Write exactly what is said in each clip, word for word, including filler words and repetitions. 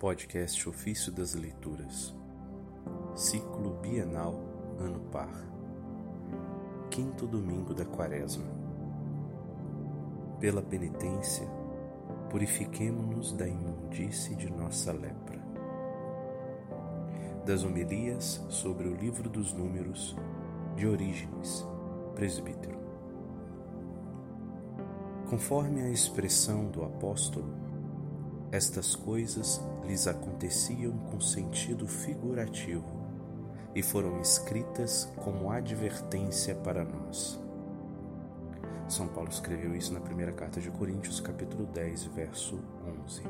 Podcast Ofício das Leituras, Ciclo Bienal Ano Par, Quinto Domingo da Quaresma. Pela penitência, purifiquemo-nos da imundície de nossa lepra. Das homilias sobre o Livro dos Números, de Orígenes, presbítero. Conforme a expressão do apóstolo, estas coisas lhes aconteciam com sentido figurativo e foram escritas como advertência para nós. São Paulo escreveu isso na primeira carta de Coríntios, capítulo dez, verso onze.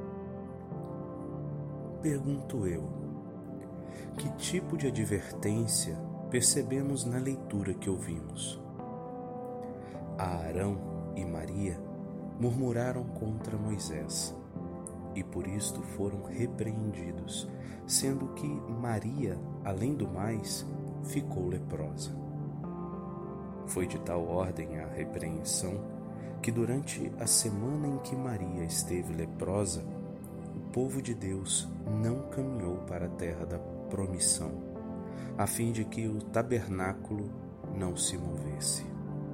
Pergunto eu, que tipo de advertência percebemos na leitura que ouvimos? Arão e Maria murmuraram contra Moisés e por isto foram repreendidos, sendo que Maria, além do mais, ficou leprosa. Foi de tal ordem a repreensão que durante a semana em que Maria esteve leprosa, o povo de Deus não caminhou para a terra da promissão, a fim de que o tabernáculo não se movesse.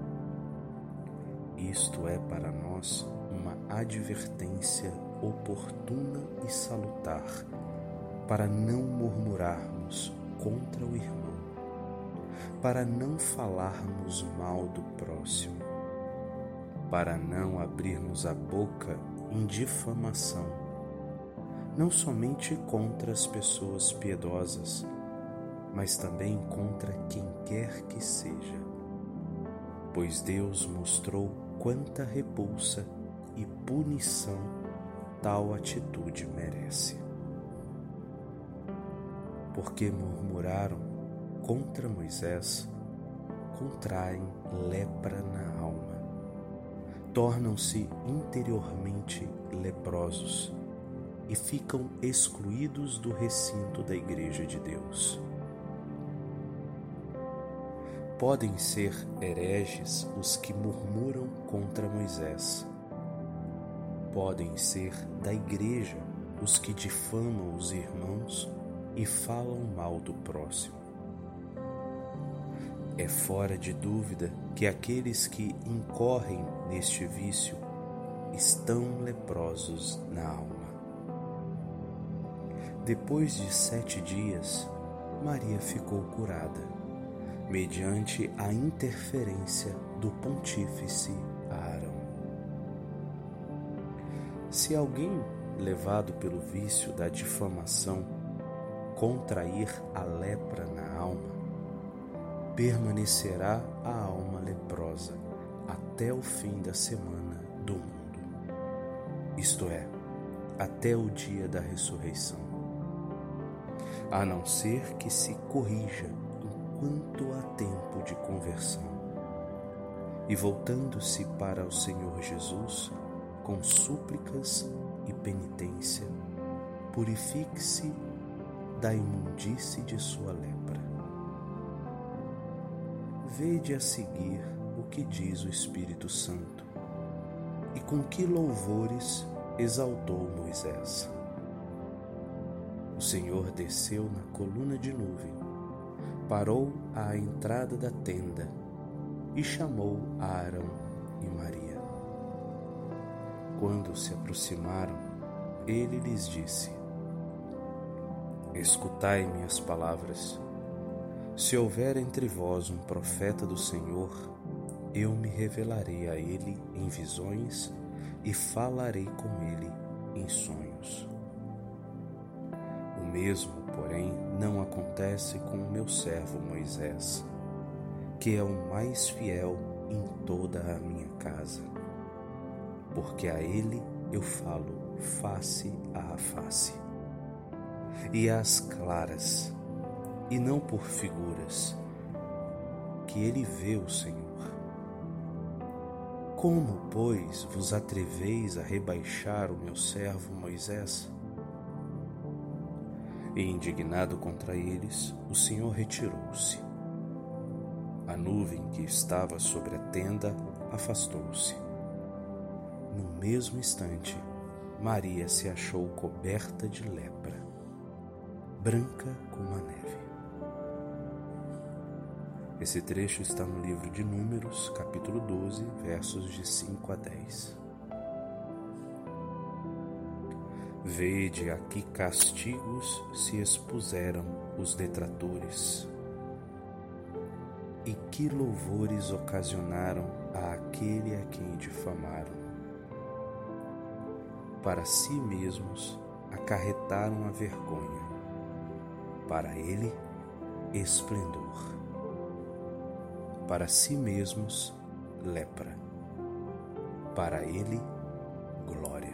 Isto é para nós uma advertência oportuna e salutar, para não murmurarmos contra o irmão, para não falarmos mal do próximo, para não abrirmos a boca em difamação, não somente contra as pessoas piedosas, mas também contra quem quer que seja, pois Deus mostrou quanta repulsa e punição tal atitude merece. Porque murmuraram contra Moisés, contraem lepra na alma, tornam-se interiormente leprosos e ficam excluídos do recinto da Igreja de Deus. Podem ser hereges os que murmuram contra Moisés. Podem ser da igreja os que difamam os irmãos e falam mal do próximo. É fora de dúvida que aqueles que incorrem neste vício estão leprosos na alma. Depois de sete dias, Maria ficou curada, mediante a interferência do pontífice Arão. Se alguém, levado pelo vício da difamação, contrair a lepra na alma, permanecerá a alma leprosa até o fim da semana do mundo, isto é, até o dia da ressurreição, a não ser que se corrija enquanto há tempo de conversão, e voltando-se para o Senhor Jesus, com súplicas e penitência, purifique-se da imundície de sua lepra. Vede a seguir o que diz o Espírito Santo e com que louvores exaltou Moisés. O Senhor desceu na coluna de nuvem, parou à entrada da tenda e chamou a Arão e Maria. Quando se aproximaram, ele lhes disse: Escutai minhas palavras. Se houver entre vós um profeta do Senhor, eu me revelarei a ele em visões e falarei com ele em sonhos. O mesmo, porém, não acontece com o meu servo Moisés, que é o mais fiel em toda a minha casa, porque a ele eu falo face a face, e às claras, e não por figuras, que ele vê o Senhor. Como, pois, vos atreveis a rebaixar o meu servo Moisés? E indignado contra eles, o Senhor retirou-se. A nuvem que estava sobre a tenda afastou-se. No mesmo instante, Maria se achou coberta de lepra, branca como a neve. Esse trecho está no livro de Números, capítulo doze, versos de cinco a dez. Vede a que castigos se expuseram os detratores, e que louvores ocasionaram a aquele a quem difamaram. Para si mesmos acarretaram a vergonha, para ele esplendor, para si mesmos lepra, para ele glória,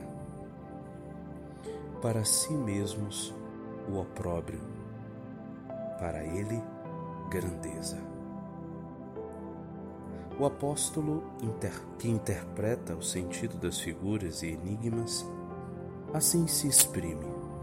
para si mesmos o opróbrio, para ele grandeza. O apóstolo que interpreta o sentido das figuras e enigmas assim se exprime: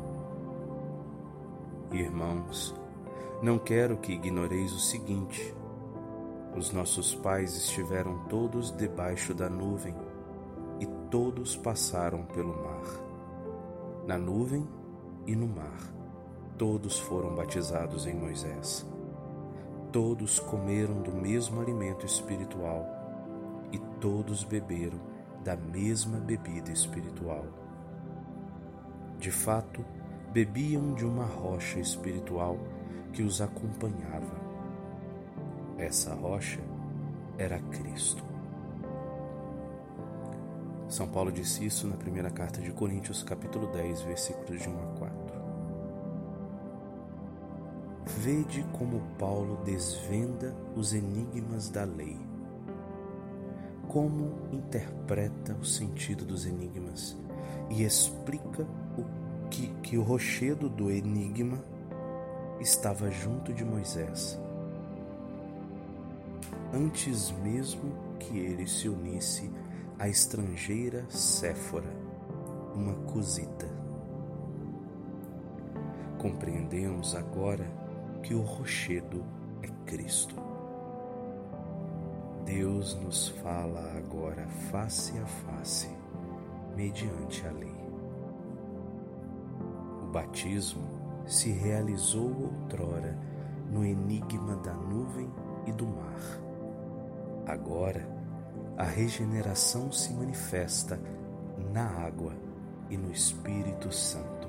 Irmãos, não quero que ignoreis o seguinte: os nossos pais estiveram todos debaixo da nuvem e todos passaram pelo mar. Na nuvem e no mar, todos foram batizados em Moisés. Todos comeram do mesmo alimento espiritual e todos beberam da mesma bebida espiritual. De fato, bebiam de uma rocha espiritual que os acompanhava. Essa rocha era Cristo. São Paulo disse isso na primeira carta de Coríntios, capítulo dez, versículos de um a quatro. Vede como Paulo desvenda os enigmas da lei, como interpreta o sentido dos enigmas e explica o que, que o rochedo do enigma estava junto de Moisés, antes mesmo que ele se unisse à estrangeira Séfora, uma cusita. Compreendemos agora que o rochedo é Cristo. Deus nos fala agora face a face, mediante a lei. O batismo se realizou outrora no enigma da nuvem e do mar. Agora, a regeneração se manifesta na água e no Espírito Santo.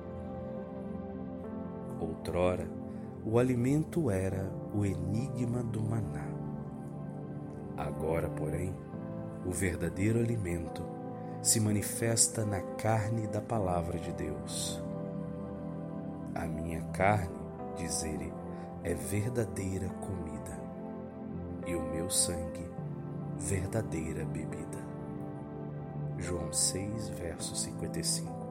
Outrora, o alimento era o enigma do maná. Agora, porém, o verdadeiro alimento se manifesta na carne da palavra de Deus. A minha carne, diz ele, é verdadeira comida, e o meu sangue, verdadeira bebida. João seis, verso cinquenta e cinco.